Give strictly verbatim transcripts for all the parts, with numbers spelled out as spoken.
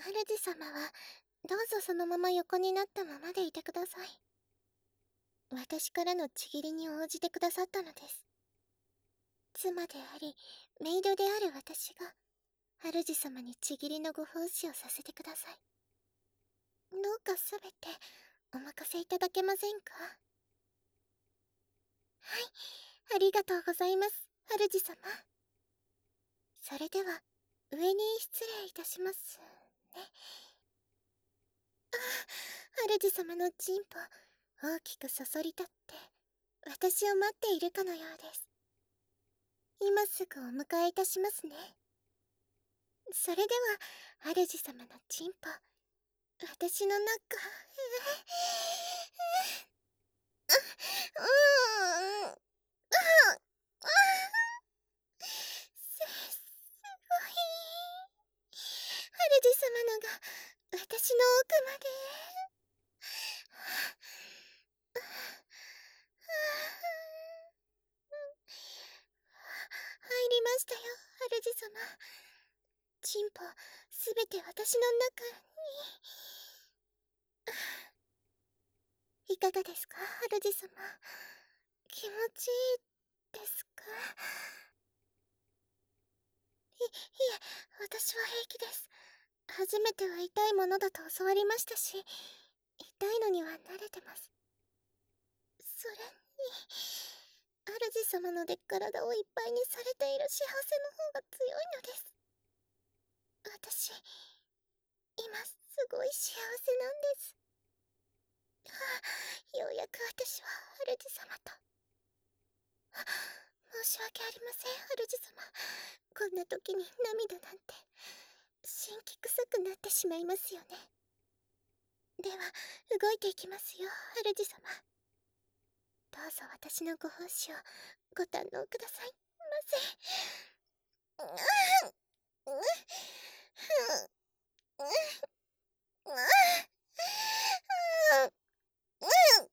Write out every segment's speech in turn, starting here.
主様は、どうぞそのまま横になったままでいてください。私からのちぎりに応じてくださったのです。妻であり、メイドである私が、主様にちぎりのご奉仕をさせてください。どうかすべて、お任せいただけませんか？はい、ありがとうございます、主様。それでは、上に失礼いたしますね。ああ、主様のチンポ、大きくそそり立って、私を待っているかのようです。今すぐお迎えいたしますね。それでは、主様のチンポ、私の中、うーん、す、すごい。主様のが、私の奥まで。入りましたよ、主様。チンポ、すべて私の中に。いかがですか、主様。気持ちいいですか？い、いえ、私は平気です。初めては痛いものだと教わりましたし、痛いのには慣れてます。それに、主様ので体をいっぱいにされている幸せの方が強いのです。私、今すごい幸せなんです。はあ、ようやく私は主様と。あ、申し訳ありません、主様。こんな時に涙なんて、神気臭くなってしまいますよね。では、動いていきますよ、主様。どうぞ私のご奉仕をご堪能くださいませ。うううううう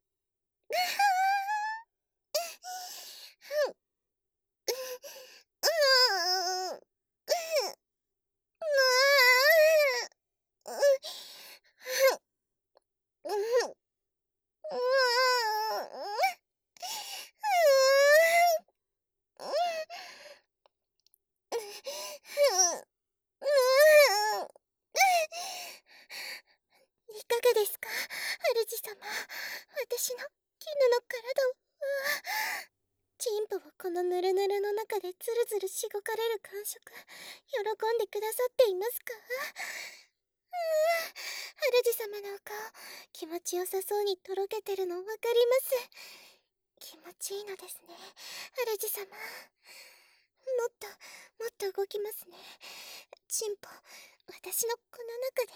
いかがですか、主様。私の絹の体を。チンポをこのぬるぬるの中でズルズルしごかれる感触、喜んでくださっていますか？うー、主様のお顔、気持ちよさそうにとろけてるのわかります。気持ちいいのですね、主様。もっと、もっと動きますね。チンポ、私のこの中で。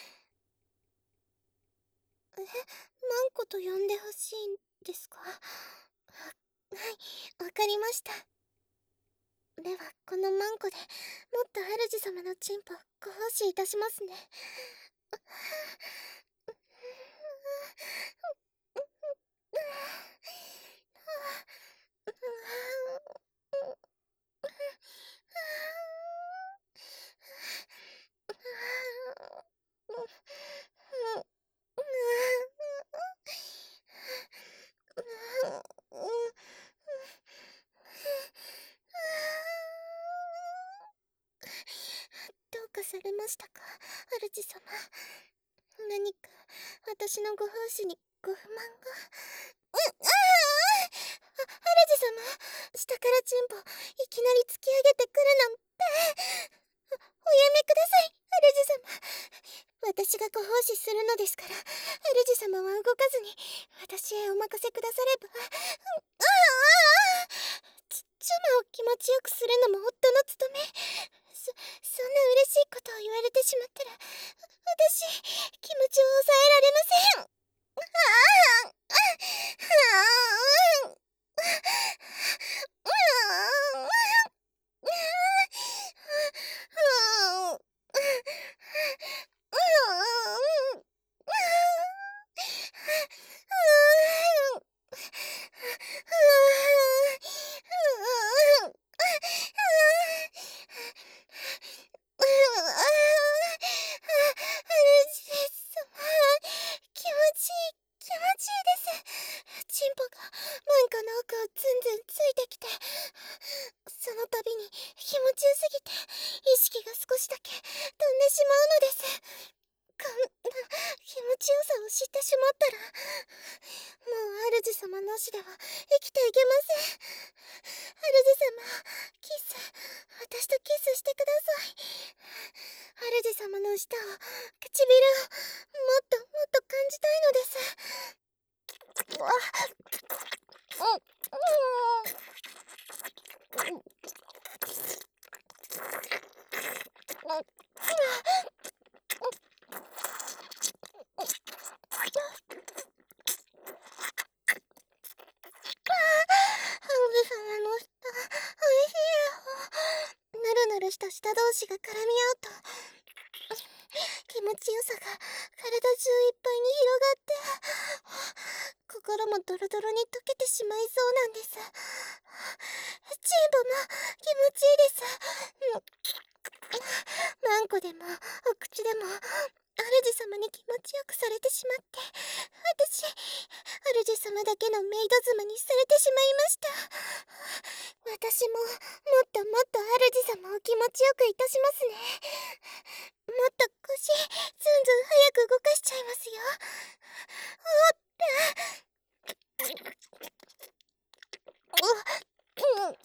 え、マンコと呼んでほしいんですか？は、はい、わかりました。では、このマンコでもっと主様のチンポご奉仕いたしますね。どうかされましたか、主様。何か私のご奉仕にご不満が。うああ、主様、下からチンポいきなり突き上げてくるなんて。お、おやめください、主様。私がご奉仕するのですから、主様は動かずに私へお任せくだされば。ああ、ち妻を気持ちよくするのも夫の務め。そそんな嬉しいことを言われてしまったら、私気持ちを抑えられません。ああ、ああ、 飛んでしまうのです。こんな気持ちよさを知ってしまったら、もう主様なしでは生きていけません。主様、キス、私とキスしてください。主様の舌を、唇を、もっともっと感じたいのです。うわっ、うん、うん、ハム様の舌、おいしいよ。ぬるぬるした舌同士が絡み合うと、気持ちよさが体中いっぱいに広がって、心もドロドロに溶けてしまいそうなんです。チーボも気持ちいいです。マンコでもお口でも主様に気持ちよくされてしまって、私主様だけのメイド妻にされてしまいました。私ももっともっと主様を気持ちよくいたしますね。もっと腰ずんずん早く動かしちゃいますよ。おっうんうん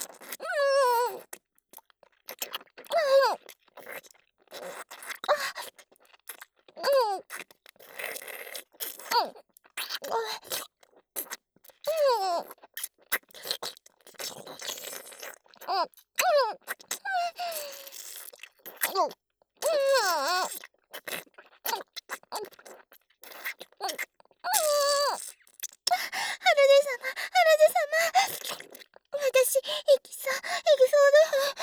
私、行きそう、行きそうです。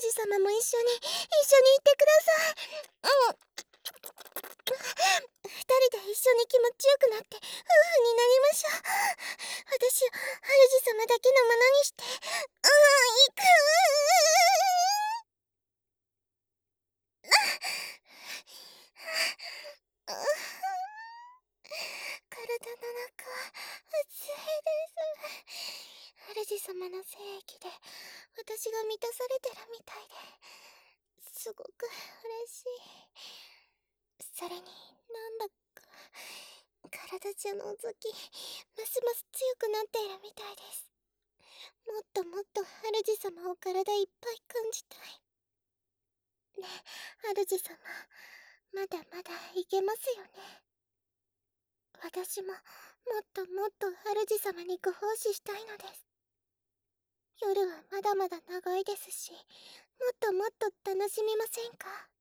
主様も一緒に、一緒に行ってください。うん。二人で一緒に気持ちよくなって夫婦になりましょう。私を主様だけのものにして、うん、行く体の中、熱いです。主様の精液で私が満たされてるみたいで、すごく嬉しい。それになんだか体中の動き、ますます強くなっているみたいです。もっともっと主様を体いっぱい感じたい。ねえ、主様、まだまだいけますよね。私ももっともっと主様にご奉仕したいのです。夜はまだまだ長いですし、もっともっと楽しみませんか？